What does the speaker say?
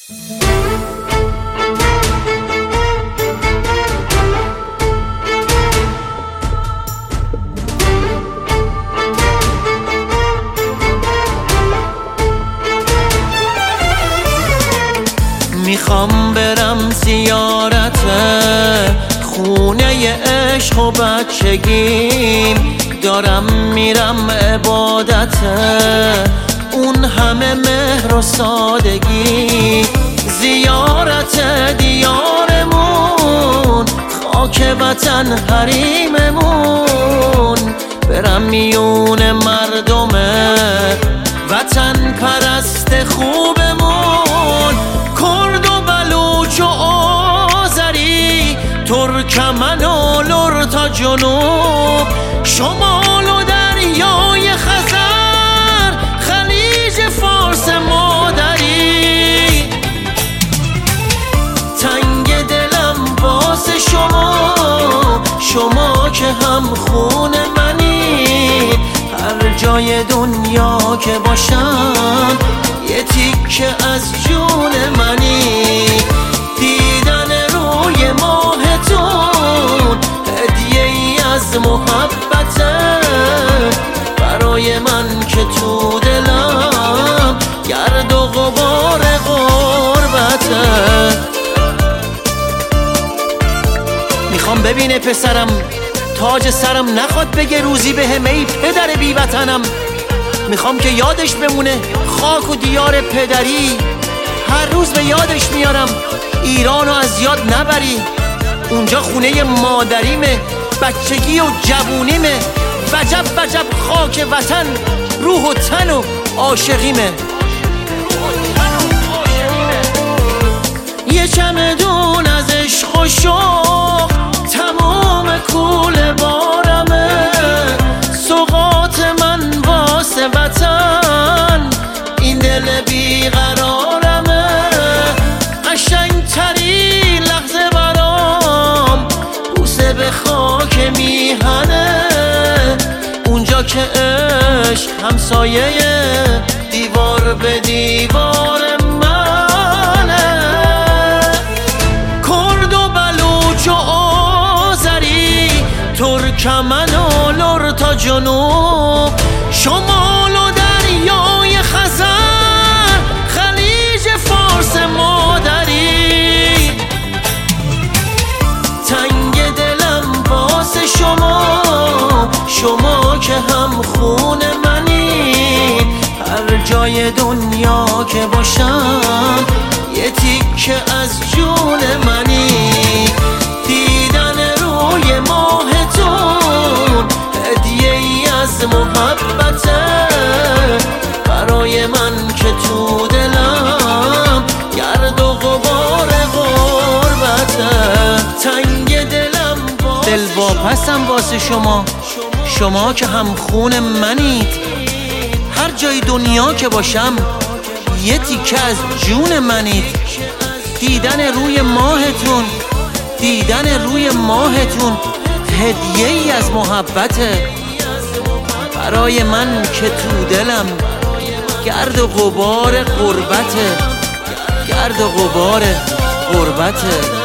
میخوام برم زیارت خونه عشق و بچگیم، دارم میرم عبادت اون همه مهر و سادگی. زیارت دیارمون، خاک وطن حریممون، برم میون مردم وطن پرست خوبمون. کرد و بلوچ و آذری، ترکمن و لر تا جنوب، شمال و دریای خزر، خلیج فارس مادری. تنگ دلم واسه شما، شما که هم خون منی. هر جای دنیا که باشم یه تیکه از جون منی. دیدن روی ماهتون هدیه ای از محبته، برای من که تو دلم گرد و غبار غربته. میخوام ببینه پسرم تاج سرم، نخواد بگه روزی بهم ای پدر بی وطنم. میخوام که یادش بمونه خاک و دیار پدری، هر روز به یادش میارم ایرانو از یاد نبری. اونجا خونه مادریمه، بچگی و جوونیمه، وجب وجب خاک وطن، روح و تن و عاشقیمه. یه چمدون از عشق و شوق تمام کوله بارمه، سوغات من واسه وطن این دل بیقرارمه. قشنگ تری لحظه برام بوسه به خاک میهنه، اونجا که عشق همسایه دیوار به دیوار منه. کرد و بلوچ و آذری، ترکمن و لر تا جنوب، شمال و دریای خزر، خلیج فارس مادری. تنگ دلم واسه شما، شما که هم خون منی. هر جای دنیا که باشم یه تیکه از جون منی. دیدن روی ماهتون هدیه ای از محبته، برای من که تو دلم گرد و غبار غربته. تنگ دلم دلواپسم واسه شما، شما که هم خون منید. هر جای دنیا که باشم یه تیکه از جون منید. دیدن روی ماهتون، دیدن روی ماهتون هدیه ای از محبته، برای من که تو دلم گرد و غبار غربته، گرد و غبار غربته.